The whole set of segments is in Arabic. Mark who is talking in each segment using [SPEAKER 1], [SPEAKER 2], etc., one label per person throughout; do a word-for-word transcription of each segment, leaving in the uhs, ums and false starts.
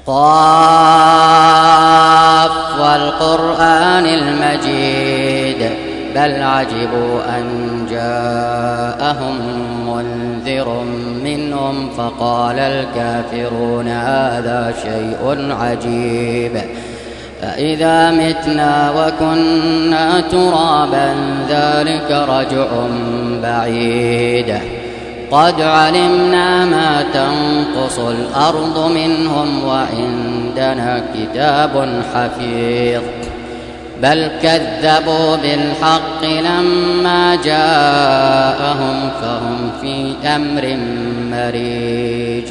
[SPEAKER 1] قاف والقرآن المجيد بل عجبوا أن جاءهم منذر منهم فقال الكافرون هذا شيء عجيب أإذا متنا وكنا ترابا ذلك رجع بعيد قد علمنا ما تنقص الأرض منهم وعندنا كتاب حفيظ بل كذبوا بالحق لما جاءهم فهم في أمر مريج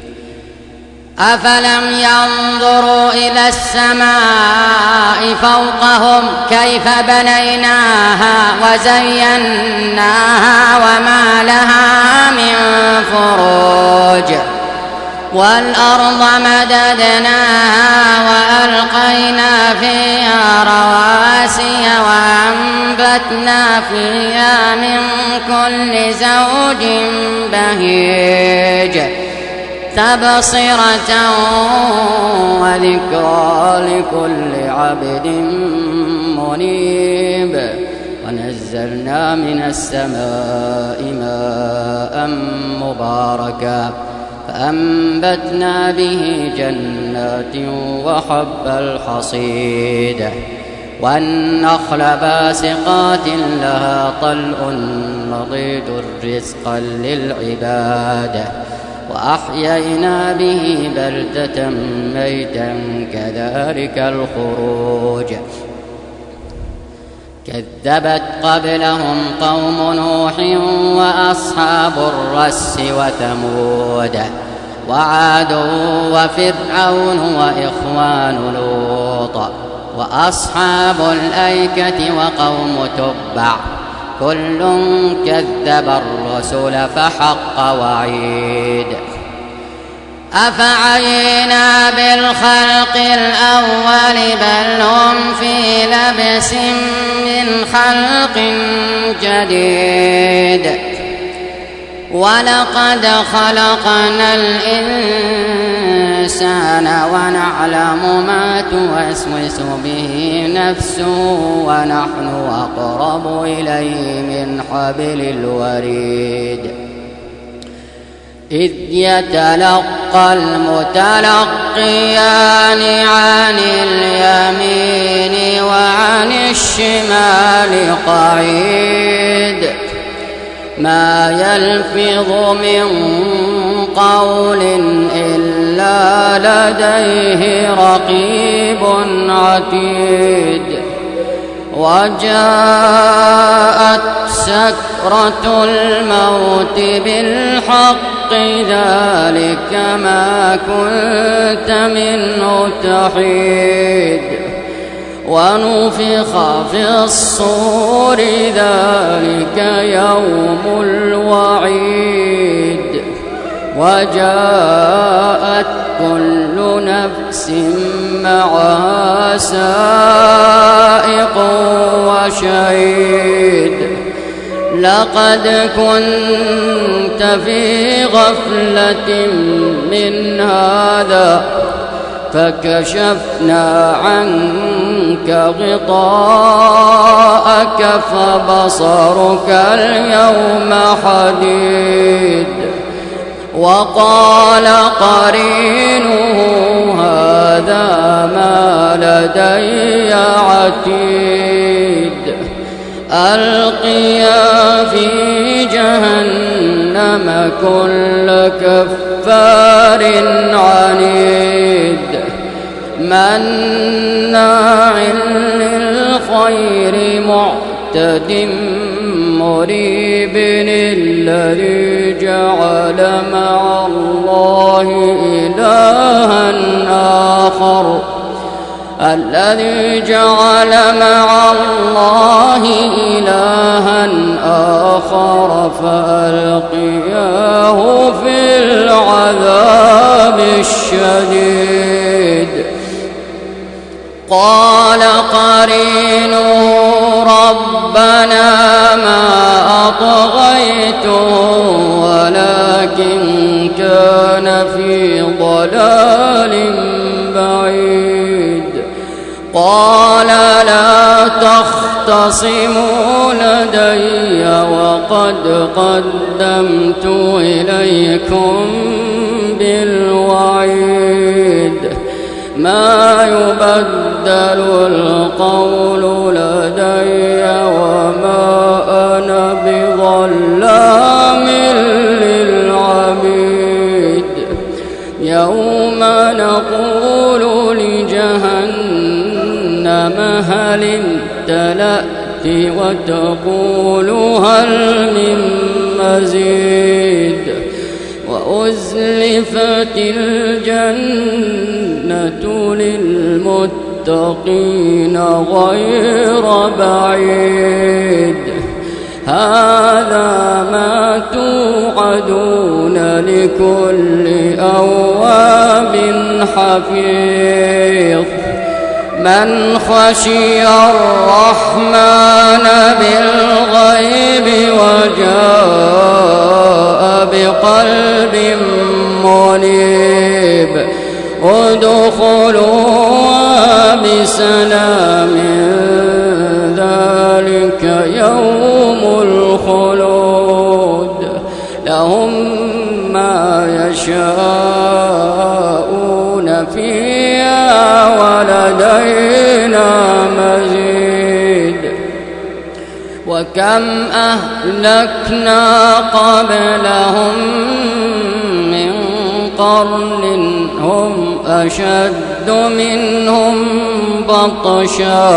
[SPEAKER 1] أفلم ينظروا إلى السماء فوقهم كيف بنيناها وزيناها وما لها من فروج والأرض مددناها وألقينا فيها رواسي وأنبتنا فيها من كل زوج بهيج تبصرة وذكرى لكل عبد منيب ونزلنا من السماء ماء مباركا فأنبتنا به جنات وحب الحصيد والنخل باسقات لها طلع نضيد رزقا للعباد وأحيينا به بلدة ميتا كذلك الخروج كذبت قبلهم قوم نوح وأصحاب الرس وثمود وعاد وفرعون وإخوان لوط وأصحاب الأيكة وقوم تبع كل كذب الرسل فحق وعيد أفعينا بالخلق الأول بل هم في لبس من خلق جديد ولقد خلقنا الإنسان ونعلم ما توسوس به نفسه ونحن أقرب إليه من حبل الوريد إذ يتلقى المتلقيان عن اليمين وعن الشمال قعيد ما يلفظ من قول إلا لديه رقيب عتيد وجاءت سكرة الموت بالحق ذلك ما كنت منه تحيد ونفخ في الصور ذلك يوم الوعيد وجاءت كل نفس معها سائق وشهيد لقد كنت في غفلة من هذا فكشفنا عنك غطاءك فبصرك اليوم حديد وقال قرينه هذا ما لدي عتيد ألقيا في جهنم كل كفار عنيد مناع للخير معتد مريب الذي جعل مع الله إلها آخر الذي جعل مع الله إلها آخر فألقياه في العذاب الشديد قال قرينه ربنا ما أطغيته ولكن كان في ضلال قال لا تختصموا لدي وقد قدمت إليكم بالوعيد ما يبدل القول لدي وما أنا بظلام للعبيد يوم نقول لجهنم هل امتلأت وتقول هل من مزيد وأزلفت الجنة للمتقين غير بعيد هذا ما توعدون لكل أواب حفيظ من خشي الرحمن بالغيب وجاء بقلب منيب ادخلوها بسلام ذلك يوم الخلود لهم ما يشاءون فيها ولدينا مزيد وكم أهلكنا قبلهم من قرن هم أشد منهم بطشا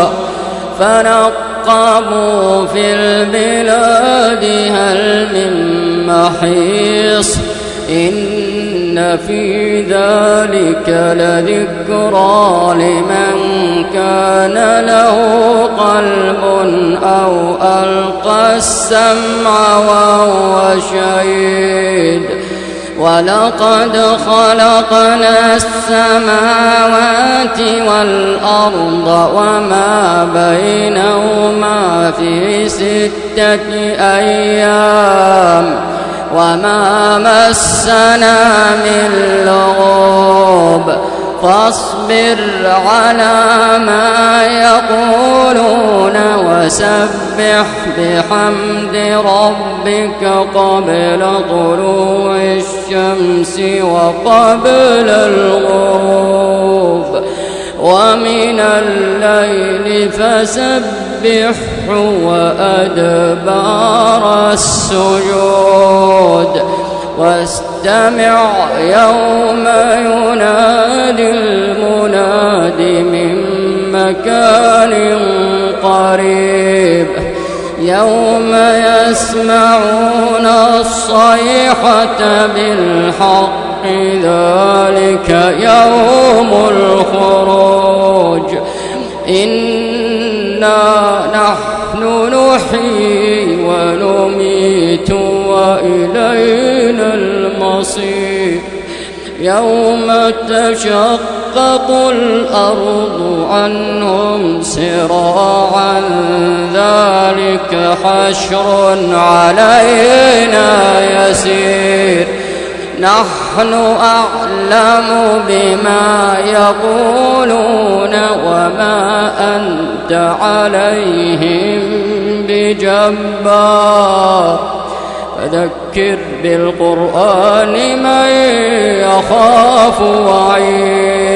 [SPEAKER 1] فنقبوا في البلاد هل من محيص إن في ذلك لذكرى لمن كان له قلب أو ألقى السمع وهو شهيد ولقد خلقنا السماوات والأرض وما بينهما في ستة أيام وما مسنا من لغوب فاصبر على ما يقولون وسبح بحمد ربك قبل طلوع الشمس وقبل الغروب ومن الليل فسبحه وأدبار السجود واستمع يوم ينادي المناد من مكان قريب يوم يسمعون الصيحة بالحق ذلك يوم الخروج إنا نحن نحيي ونميت وإلينا المصير يوم تشقق الأرض عنهم سراعا ذلك حشر علينا يسير نحن أعلم بما يقولون وما أنت عليهم بجبار فذكر بالقرآن من يخاف وعيد